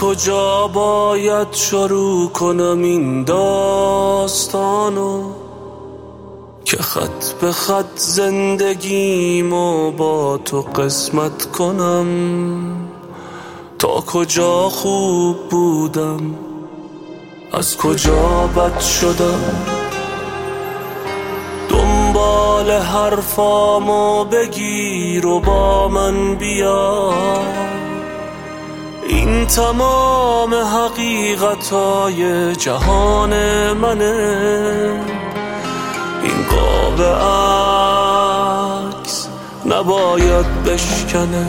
کجا باید شروع کنم این داستانو که خط به خط زندگیمو با تو قسمت کنم؟ تا کجا خوب بودم، از کجا بد شدم؟ دنبال حرفامو بگیر و با من بیا، این تمام حقیقتای جهان منه. این قاب عکس نباید بشکنه،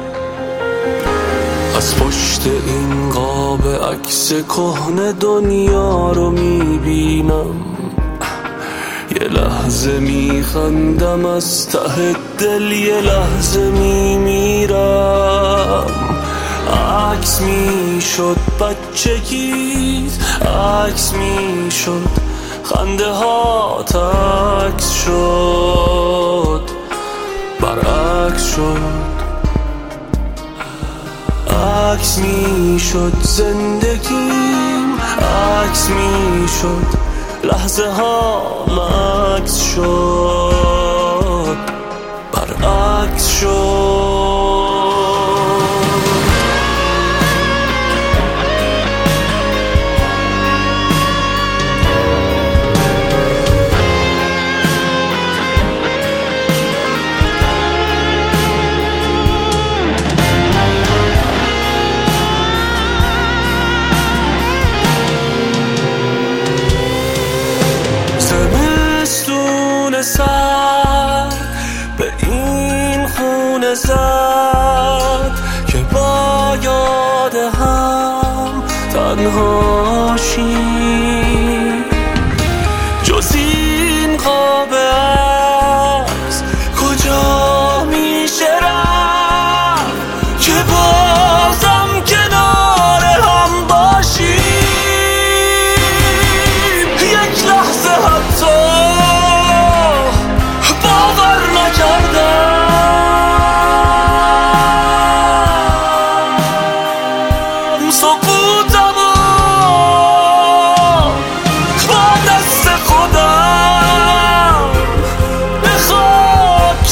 از پشت این قاب عکس کهنه دنیا رو میبینم. یه لحظه میخندم از ته دل، یه لحظه میمیرم. عکس میشد بچگیت، عکس میشد خنده ها، عکس شد برعکس شد. عکس میشد زندگیم، عکس میشد لحظه ها، عکس شد برعکس شد. سر به این خونه زد که با یاد هم تنها شیم. جز این قاب عکس کجا میشه رفت که بازم کنار هم باشیم؟ یک لحظه حتی سقوطمو با دست خودم به خاک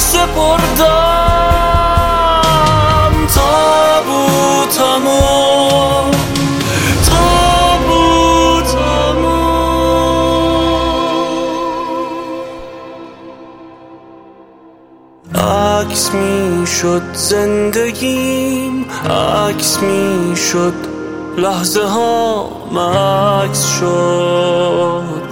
سپردم. تابوتمو عکس میشد زندگیم، عکس میشد لحظه ها، عکس شد